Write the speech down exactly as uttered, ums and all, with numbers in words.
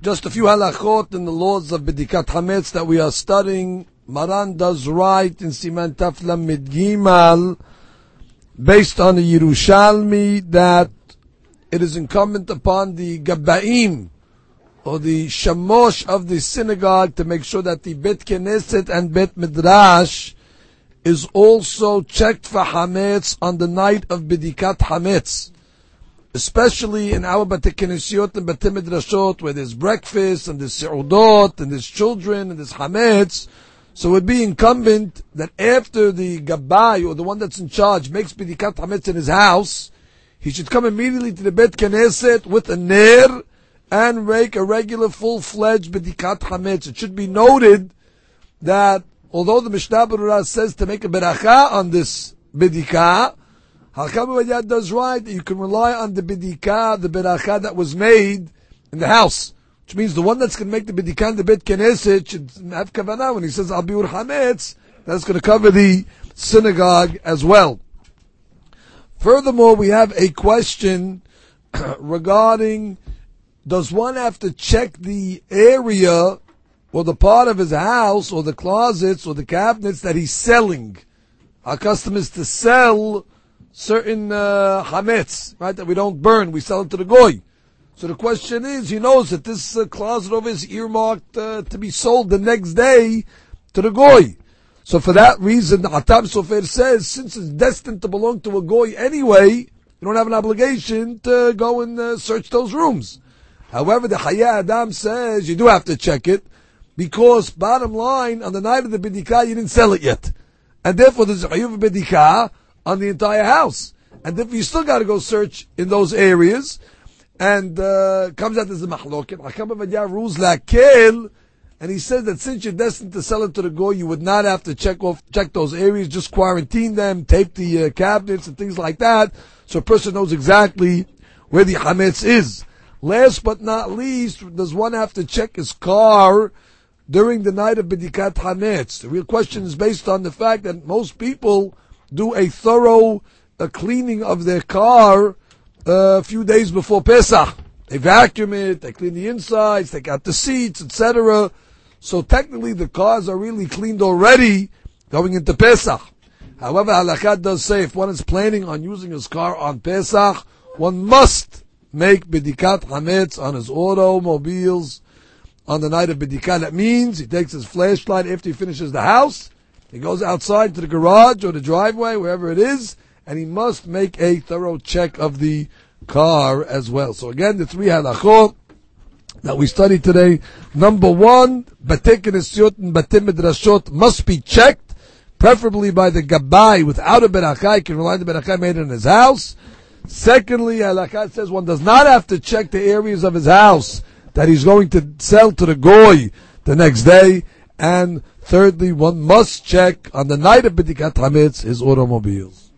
Just a few halachot in the laws of Bedikat Hametz that we are studying. Maran does write in Siman Taf Lamed Gimal, based on the Yerushalmi, that it is incumbent upon the Gabbaim, or the Shamosh of the synagogue, to make sure that the Bet Knesset and Bet Midrash is also checked for Hametz on the night of Bedikat Hametz. Especially in our Bate Knesiyot and Bate Midrashot, where there's breakfast, and there's Se'udot, and there's children, and there's Hametz. So it would be incumbent that after the Gabbai, or the one that's in charge, makes Bedikat Hametz in his house, he should come immediately to the Bet Knesset with a ner, and make a regular full-fledged Bedikat Hametz. It should be noted that although the Mishnah Berurah says to make a beracha on this Bedikah, Hakam Ovadia does right that you can rely on the Bedikah, the beracha that was made in the house. Which means the one that's going to make the Bedikah in the Bet Knesset should have kavanah when he says Al Biur Hametz, that's going to cover the synagogue as well. Furthermore, we have a question regarding, does one have to check the area or the part of his house or the closets or the cabinets that he's selling? Our custom is to sell certain uh, hametz, right, that we don't burn, we sell it to the goy. So the question is, he knows that this uh, closet over is earmarked uh, to be sold the next day to the goy. So for that reason, the Hatam Sofer says, since it's destined to belong to a goy anyway, you don't have an obligation to go and uh, search those rooms. However, the Chayei Adam says you do have to check it, because bottom line, on the night of the Bidikah, you didn't sell it yet. And therefore there's a Chayuv Bidikah on the entire house. And therefore you still got to go search in those areas. And uh, comes out as a Mahloket. Hakam Ovadia rules Lakel, and he says that since you're destined to sell it to the Goy, you would not have to check off, check those areas, just quarantine them, tape the uh, cabinets and things like that, so a person knows exactly where the Hametz is. Last but not least, does one have to check his car during the night of Bedikat Hametz? The real question is based on the fact that most people do a thorough uh, cleaning of their car uh, a few days before Pesach. They vacuum it, they clean the insides, take out the seats, et cetera. So technically the cars are really cleaned already going into Pesach. However, Halakha does say if one is planning on using his car on Pesach, one must make Bedikat Hametz on his automobiles on the night of Bidikah. That means he takes his flashlight after he finishes the house, he goes outside to the garage or the driveway, wherever it is, and he must make a thorough check of the car as well. So again, the three halachot that we studied today. Number one, Batei Knesiyot and Batei Midrashot must be checked, preferably by the Gabbai without a beracha. He can rely on the beracha made in his house. Secondly, halakha says one does not have to check the areas of his house that he's going to sell to the goy the next day. And thirdly, one must check on the night of Bedikat Hametz his automobiles.